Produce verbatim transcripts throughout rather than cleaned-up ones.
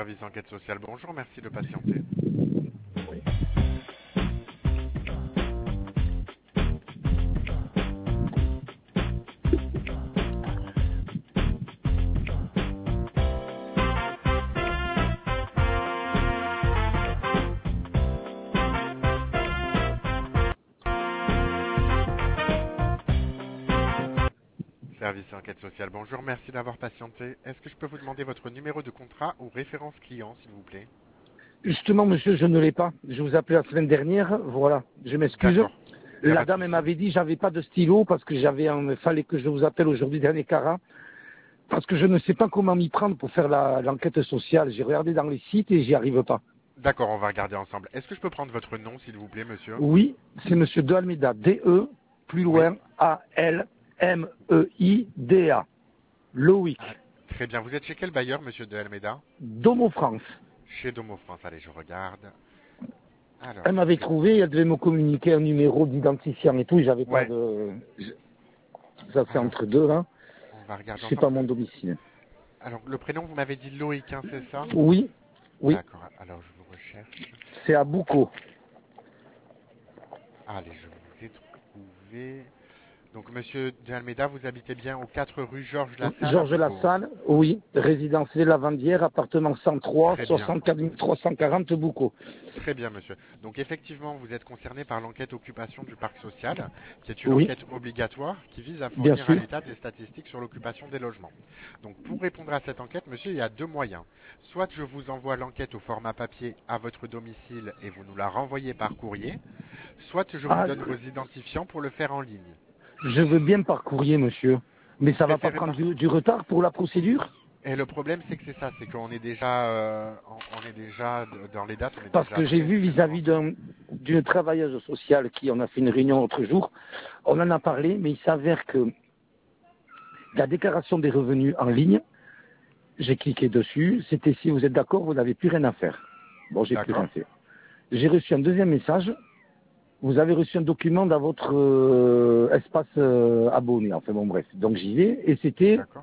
Service enquête sociale, bonjour, merci de patienter. Service enquête sociale, bonjour, merci d'avoir patienté. Est-ce que je peux vous demander votre numéro de contrat ou référence client, s'il vous plaît? Justement, monsieur, je ne l'ai pas. Je vous appelais la semaine dernière. Voilà, je m'excuse. D'accord. Y a La pas de dame elle souci. m'avait dit j'avais pas de stylo parce que j'avais un... fallait que je vous appelle aujourd'hui dernier carat parce que je ne sais pas comment m'y prendre pour faire la- l'enquête sociale. J'ai regardé dans les sites et j'y arrive pas. D'accord, on va regarder ensemble. Est-ce que je peux prendre votre nom, s'il vous plaît, monsieur? Oui, c'est monsieur De Almeida, D E, plus Oui. loin, A L M E I D A. Loïc, Ah, très bien, vous êtes chez quel bailleur, monsieur de Almeida? Domo France. Chez Domo France, allez, je regarde. Alors, Elle je m'avait fais... trouvé, elle devait me communiquer un numéro d'identifiant et tout, j'avais pas Ouais, de... Ça c'est alors, entre deux là. on va regarder Je sais pas ensemble. mon Le- domicile. Alors, le prénom, vous m'avez dit Loïc, hein, c'est ça? Oui, oui, D'accord, alors je vous recherche. c'est à Boucault. Allez, je vous ai trouvé. Donc, monsieur de Almeida, vous habitez bien aux quatre rue Georges Lassalle à Georges Boucau. Lassalle, oui, résidence Les Lavandières, appartement cent trois, Très bien. soixante-quatre mille trois cent quarante Boucault. Très bien, monsieur. Donc effectivement, vous êtes concerné par l'enquête occupation du parc social, qui est une Oui, enquête obligatoire qui vise à bien fournir à sûr. l'État des statistiques sur l'occupation des logements. Donc pour répondre à cette enquête, monsieur, il y a deux moyens. Soit je vous envoie l'enquête au format papier à votre domicile et vous nous la renvoyez par courrier, soit je vous Ah, donne vos identifiants pour le faire en ligne. je veux bien par courrier, monsieur. Mais Vous ça va pas préférez prendre par... du, du retard pour la procédure? Et le problème, c'est que c'est ça, c'est qu'on est déjà, euh, on on est déjà dans les dates, on est Parce déjà que j'ai très vu très vis-à-vis avancé. d'un- d'une travailleuse sociale qui en a fait une réunion l'autre jour, on en a parlé, mais il s'avère que la déclaration des revenus en ligne, j'ai cliqué dessus, c'était si vous êtes d'accord, vous n'avez plus rien à faire. Bon, j'ai plus D'accord? rien fait. J'ai reçu un deuxième message, vous avez reçu un document dans votre euh, espace euh, abonné, enfin bon bref. Donc j'y vais, et c'était D'accord?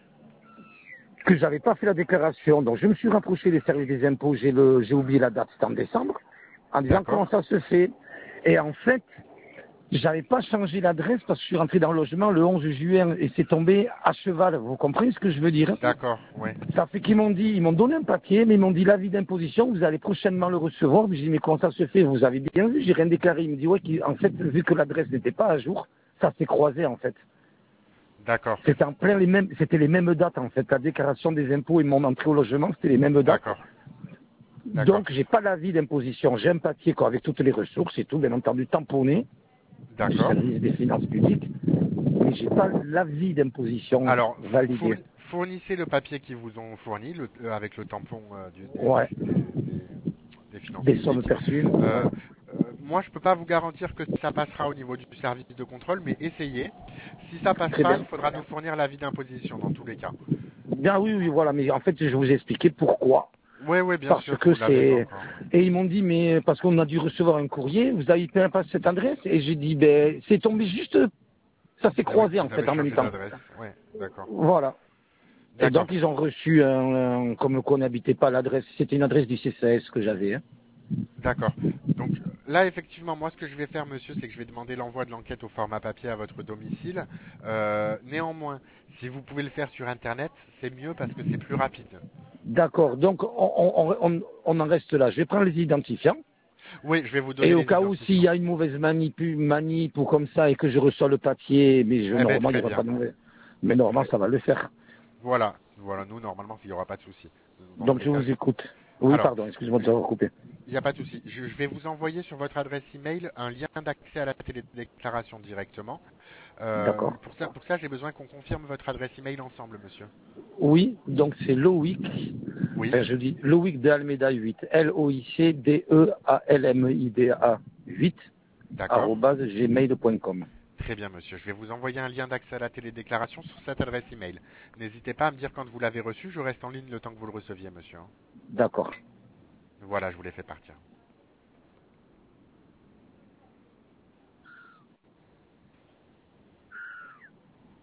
que j'avais pas fait la déclaration. Donc je me suis rapproché des services des impôts, j'ai le, j'ai oublié la date, c'était en décembre, en disant comment D'accord? ça se fait. Et en fait, j'avais pas changé l'adresse parce que je suis rentré dans le logement le onze juin et c'est tombé à cheval. Vous comprenez ce que je veux dire? D'accord, ouais. Ça fait qu'ils m'ont dit, ils m'ont donné un papier, mais ils m'ont dit l'avis d'imposition, vous allez prochainement le recevoir. J'ai dit, mais comment ça se fait? Vous avez bien vu, j'ai rien déclaré. Il me dit, ouais, en fait, vu que l'adresse n'était pas à jour, ça s'est croisé, en fait. D'accord, C'était en plein les mêmes, c'était les mêmes dates, en fait. La déclaration des impôts et mon entrée au logement, c'était les mêmes dates. d'accord, d'accord, Donc, j'ai pas l'avis d'imposition. J'ai un papier, quoi, avec toutes les ressources et tout, bien entendu, tamponné du d'accord. service des finances publiques. Mais j'ai pas l'avis d'imposition Alors, fou- validé. fourni- fournissez le papier qu'ils vous ont fourni le- euh, avec le tampon euh, du- des, Ouais. des- des- des finances Des sommes publiques. perçues. Ouais. Euh, euh, moi, je ne peux pas vous garantir que ça passera au niveau du service de contrôle, mais essayez. Si ça passe Très pas, bien. il faudra nous fournir l'avis d'imposition dans tous les cas. Bien oui, oui, voilà, mais en fait, je vous ai expliqué pourquoi. Oui, oui, bien Parce sûr, que vous l'avez pas c'est... encore. Et ils m'ont dit, mais parce qu'on a dû recevoir un courrier, vous avez pas pas cette adresse? Et j'ai dit, ben, c'est tombé juste, ça s'est Ah oui, croisé en vous avez fait en même changé temps. d'adresse. Oui, d'accord. Voilà. Et donc D'accord. ils ont reçu, un, un- comme qu'on n'habitait pas l'adresse, c'était une adresse du C C S que j'avais. Hein. D'accord. Donc là, effectivement, moi, ce que je vais faire, monsieur, c'est que je vais demander l'envoi de l'enquête au format papier à votre domicile. Euh, néanmoins, si vous pouvez le faire sur Internet, c'est mieux parce que c'est plus rapide. D'accord, donc on, on, on, on en reste là. Je vais prendre les identifiants. Oui, je vais vous Et donner au les cas où s'il identifiants. y a une mauvaise manip, manip ou comme ça et que je reçois le papier, mais je, Eh bien, normalement il n'y très aura pas bien. de mauvais. Mais normalement Très- ça va le faire. Voilà. Voilà, nous, normalement, il n'y aura pas de souci. Dans tous Donc les je cas, vous je- écoute. Oui, alors, pardon, excusez-moi de vous couper. il n'y a pas de souci. Je, je vais vous envoyer sur votre adresse email un lien d'accès à la télédéclaration directement. Euh, D'accord. pour ça, pour ça j'ai besoin qu'on confirme votre adresse email ensemble, monsieur. Oui, donc c'est Loïc, Oui, enfin je dis Loïc de Almeida huit, L O I C D E A L M I D A huit, d'accord. arobase gmail point com. Très bien, monsieur. Je vais vous envoyer un lien d'accès à la télédéclaration sur cette adresse email. N'hésitez pas à me dire quand vous l'avez reçu. Je reste en ligne le temps que vous le receviez, monsieur. D'accord. Voilà, je vous l'ai fait partir.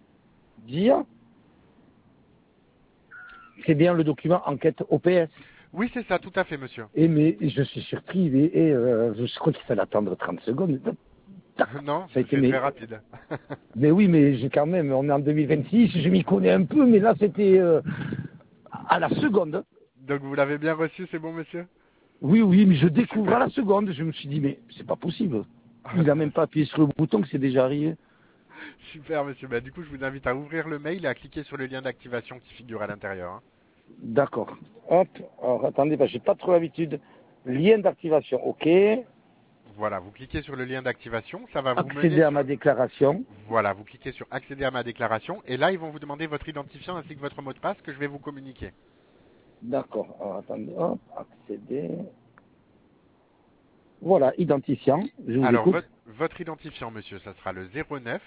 Dire, c'est bien le document enquête O P S. Oui, c'est ça, tout à fait, monsieur. Et mais je suis surpris, et, et euh, je crois qu'il fallait attendre trente secondes. Tac, Non, ça a été c'est mais, très rapide. mais oui, mais j'ai quand même, on est en deux mille vingt-six, je m'y connais un peu, mais là c'était euh, à la seconde. Donc vous l'avez bien reçu, c'est bon, monsieur? Oui, oui, mais je découvre Super. à la seconde, je me suis dit, mais c'est pas possible. Il n'a même pas appuyé sur le bouton que c'est déjà arrivé. Super, monsieur. Bah, du coup, je vous invite à ouvrir le mail et à cliquer sur le lien d'activation qui figure à l'intérieur, hein. D'accord. Hop, alors attendez, bah, j'ai pas trop l'habitude. Lien d'activation, ok. Voilà, vous cliquez sur le lien d'activation, ça va vous mener Accéder à sur... ma déclaration. Voilà, vous cliquez sur accéder à ma déclaration et là, ils vont vous demander votre identifiant ainsi que votre mot de passe que je vais vous communiquer. D'accord. Alors attendez, hop, accéder. Voilà, identifiant. Je vous Alors, écoute. votre, votre identifiant, monsieur, ça sera le zéro neuf.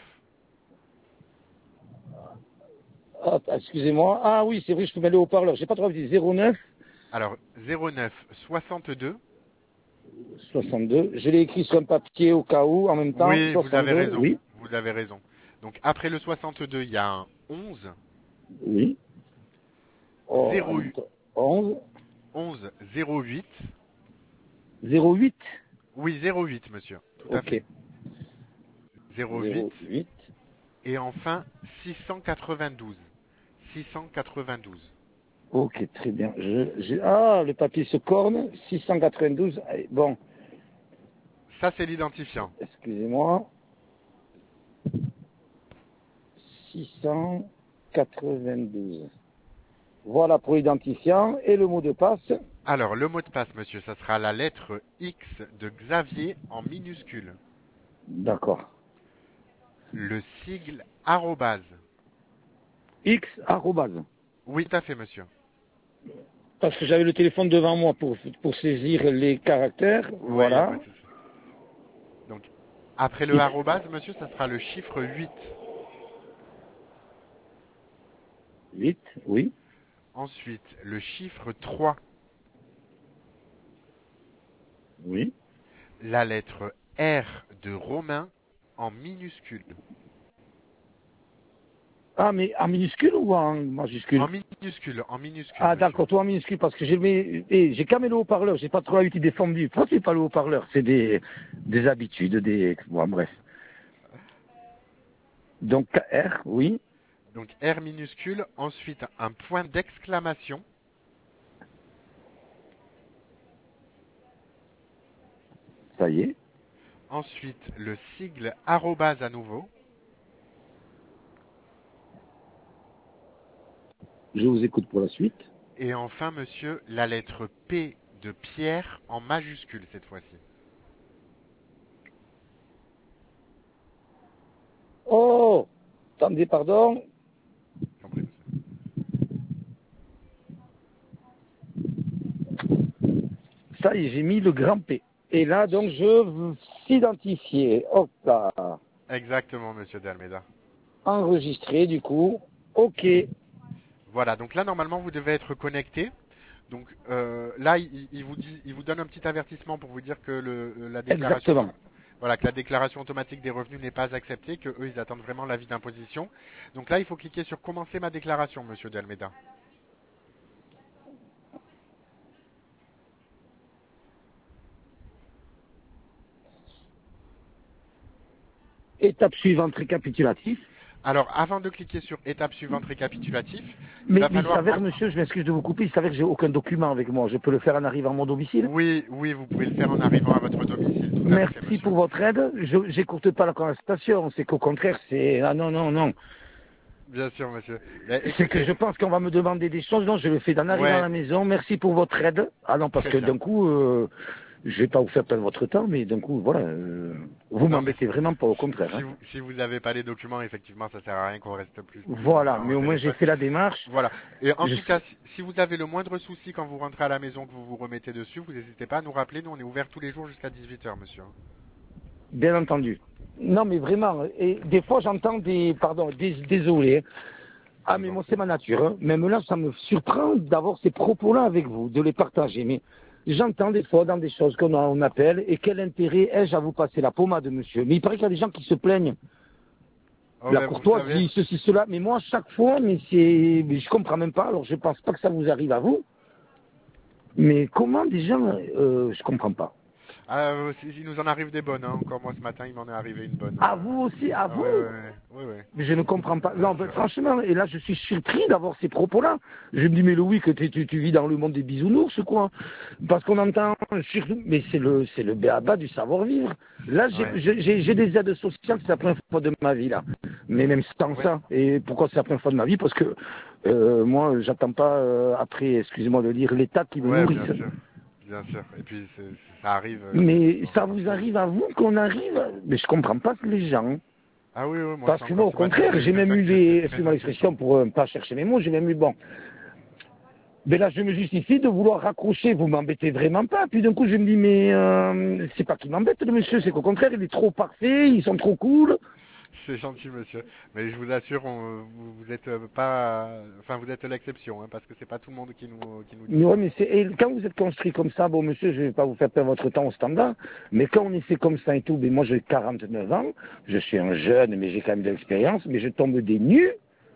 Hop, excusez-moi. Ah oui, c'est vrai, je peux mettre le haut-parleur. J'ai pas trop dit zéro neuf Alors, zéro neuf soixante-deux. soixante-deux. Je l'ai écrit sur un papier au cas où, en même temps. Oui, vous avez soixante-deux, raison. oui. Vous avez raison. Donc, après le soixante-deux, il y a un onze. Oui. Oh, en zéro même temps. onze. onze zéro huit. zéro huit. Oui, zéro huit, monsieur. Tout à fait. Ok. zéro huit. zéro huit. Et enfin, six cent quatre-vingt-douze. six cent quatre-vingt-douze. Ok, très bien. Je, je- ah, le papier se corne. six cent quatre-vingt-douze. Allez, bon, Ça, c'est l'identifiant. excusez-moi. six cent quatre-vingt-douze. Voilà pour l'identifiant et le mot de passe. Alors, le mot de passe, monsieur, ça sera la lettre X de Xavier en minuscule. D'accord. Le sigle arrobase. X arrobase. Oui, tout à fait, monsieur. Parce que j'avais le téléphone devant moi pour, pour saisir les caractères. Oui, il n'y a pas Voilà. de souci. Donc, après le X. arrobase, monsieur, ça sera le chiffre huit. huit, oui. Ensuite, le chiffre trois. Oui. La lettre R de Romain en minuscule. Ah, mais en minuscule ou en majuscule? En minuscule, en minuscule, Ah, monsieur. d'accord, toi en minuscule, parce que j'ai mis- eh, j'ai quand même le haut-parleur, j'ai pas trop l'habitude des fondus. Pourquoi c'est pas le haut-parleur? C'est des, des habitudes, des. Bon, bref. Donc, R, oui, Donc R minuscule, ensuite un point d'exclamation, ça y est. ensuite le sigle arrobase à nouveau, Je vous écoute pour la suite. et enfin, monsieur, la lettre P de Pierre en majuscule cette fois-ci. Oh, attendez, pardon. J'en prie, monsieur. Ça y est, j'ai mis le grand P. Et là, donc, je veux s'identifier. Hop là. Exactement, monsieur De Almeida. Enregistrer, du coup. OK. Voilà, donc là, normalement, vous devez être connecté. Donc euh, là, il, il vous dit, il vous donne un petit avertissement pour vous dire que le, la déclaration, Exactement. voilà, que la déclaration automatique des revenus n'est pas acceptée, que eux, ils attendent vraiment l'avis d'imposition. Donc là, il faut cliquer sur commencer ma déclaration, monsieur De Almeida. Étape suivante, récapitulatif. Alors, avant de cliquer sur étape suivante récapitulatif, il Mais, va mais il falloir... s'avère, monsieur, je m'excuse de vous couper, il s'avère que j'ai aucun document avec moi. Je peux le faire en arrivant à mon domicile. Oui, oui, vous pouvez le faire en arrivant à votre domicile, tout à fait, Merci monsieur. pour votre aide. Je n'écourte pas la conversation. C'est qu'au contraire, c'est... Ah non, non, non. Bien sûr, monsieur. Mais C'est que écoutez, je pense qu'on va me demander des choses. Non, je le fais en arrivant à ouais, la maison. Merci pour votre aide. Ah non, parce très que bien. d'un coup, euh, je vais pas vous faire perdre votre temps, mais d'un coup, voilà. euh, vous Non, mais m'embêtez vraiment pas, au contraire. si Hein. vous si vous n'avez pas les documents, effectivement, ça sert à rien qu'on reste plus plus Voilà, longtemps mais au au moins j'ai téléphone. fait la démarche. Voilà. Et en Je- tout cas, si, si vous avez le moindre souci quand vous rentrez à la maison, que vous vous remettez dessus, vous n'hésitez pas à nous rappeler. Nous, on est ouvert tous les jours jusqu'à dix-huit heures, monsieur. Bien entendu. Non, mais vraiment. Et des fois, j'entends des... Pardon, des, désolé. hein. Ah, Je vous mais en moi, prie. c'est ma nature. Hein. Même là, ça me surprend d'avoir ces propos-là avec vous, de les partager. Mais j'entends des fois dans des choses qu'on on appelle, et quel intérêt ai-je à vous passer la pommade, monsieur? Mais il paraît qu'il y a des gens qui se plaignent. Oh, La ben, vous savez, courtoisie, ceci, cela. Mais moi, chaque fois, mais c'est... mais je comprends même pas. Alors, je pense pas que ça vous arrive à vous. Mais comment des gens, euh, je comprends pas. Ah, euh, si- il nous en arrive des bonnes, hein. Encore moi ce matin, il m'en est arrivé une bonne. À euh. vous aussi, à Ah, ouais, vous? ouais, ouais, ouais, ouais. Mais je ne comprends pas. Bien Non, ben, sûr. franchement, et là je suis surpris d'avoir ces propos-là. Je me dis, mais Louis, que tu, tu, tu vis dans le monde des bisounours, quoi. Parce qu'on entend, surtout, mais c'est le, c'est le béaba du savoir-vivre. Là, j'ai Ouais. j'ai- j'ai des aides sociales, c'est la première fois de ma vie, là. Mais même sans Ouais. ça. Et pourquoi c'est la première fois de ma vie? Parce que euh, moi, j'attends pas, euh, après, excusez-moi de dire, l'État qui me Ouais, bien nourrisse. sûr. Bien sûr. Et puis c'est- c'est- ça arrive euh, chez Mais d'autres, hein, ça comme vous tout. arrive à vous qu'on arrive? Mais je comprends pas que les gens. Ah oui, oui, moi Parce c'est que encore moi, au ce matin, contraire, j'ai eu j'ai même quelqu'un eu qui était des, très excusez-moi l'expression, insultant. pour ne pas chercher mes mots, j'ai même eu, bon, mais là, je me justifie de vouloir raccrocher, vous m'embêtez vraiment pas. Puis d'un coup, je me dis, mais euh, c'est pas qu'il m'embête, le monsieur, c'est qu'au contraire, il est trop parfait, ils sont trop cool. C'est gentil, monsieur. Mais je vous assure, on- vous, vous êtes euh, pas, enfin vous êtes l'exception, hein, parce que c'est pas tout le monde qui nous, qui nous dit Mais ouais, ça. mais c'est, et quand vous êtes construit comme ça, bon, monsieur, je vais pas vous faire perdre votre temps au standard, mais quand on est fait comme ça et tout, mais moi, j'ai quarante-neuf ans, je suis un jeune, mais j'ai quand même de l'expérience, mais je tombe des nues,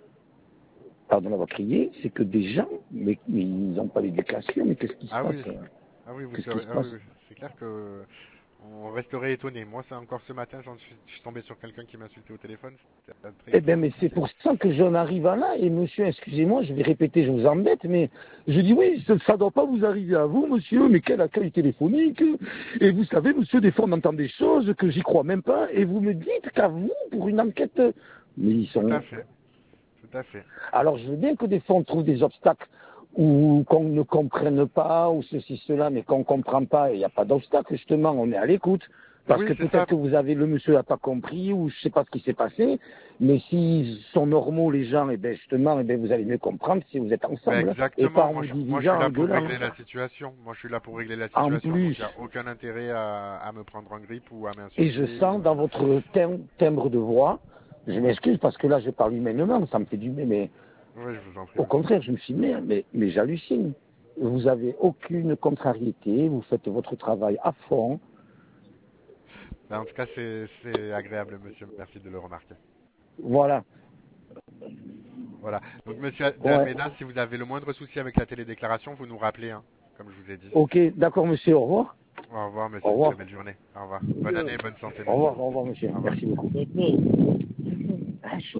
pardon d'avoir crié, c'est que des gens, mais, mais ils n'ont pas l'éducation, mais qu'est-ce qui se Ah passe? oui, Hein? ah oui, vous Qu'est-ce qui serez, se ah oui, passe? oui. C'est clair que on resterait étonné. Moi, c'est encore ce matin, j'en suis, je suis tombé sur quelqu'un qui m'insultait au téléphone. C'était très, Eh très bien, mais c'est compliqué. pour ça que j'en arrive à là. Et monsieur, excusez-moi, je vais répéter, je vous embête, mais je dis oui, ça ne doit pas vous arriver à vous, monsieur, mais quel accueil téléphonique. Et vous savez, monsieur, des fois on entend des choses que j'y crois même pas, et vous me dites qu'à vous, pour une enquête, mais ils Tout à sont... fait, tout à fait. Alors je veux bien que des fois on trouve des obstacles ou qu'on ne comprenne pas, ou ceci, cela, mais qu'on ne comprend pas, et il n'y a pas d'obstacle, justement, on est à l'écoute. Parce Oui, que c'est peut-être ça. que vous avez, le monsieur n'a pas compris, ou je ne sais pas ce qui s'est passé, mais s'ils sont normaux, les gens, et bien justement, et bien vous allez mieux comprendre si vous êtes Ben ensemble, et pas exactement. en Moi vous je, moi, je suis divisant, en là pour gueulant. régler la situation. Moi, je suis là pour régler la En situation. Donc, plus, il n'y a aucun intérêt à, à me prendre en grippe ou à et je m'insulter. sens ou- dans votre tim- timbre de voix, je m'excuse parce que là je parle humainement, ça me fait du bien, mais Oui, je vous en prie, au monsieur. contraire, je me suis dit, merde, mais, mais j'hallucine. Vous avez aucune contrariété, vous faites votre travail à fond. Ben, en tout cas, c'est, c'est agréable, monsieur. Merci de le remarquer. Voilà. Voilà. Donc, monsieur de Ouais. Almeida, si vous avez le moindre souci avec la télédéclaration, vous nous rappelez, hein, comme je vous ai dit. Ok, d'accord, monsieur. Au revoir. Au revoir, Au monsieur. Très revoir. belle journée. Au revoir. Bonne année et bonne santé, Au monsieur. revoir, au revoir, monsieur. Au revoir. Merci beaucoup.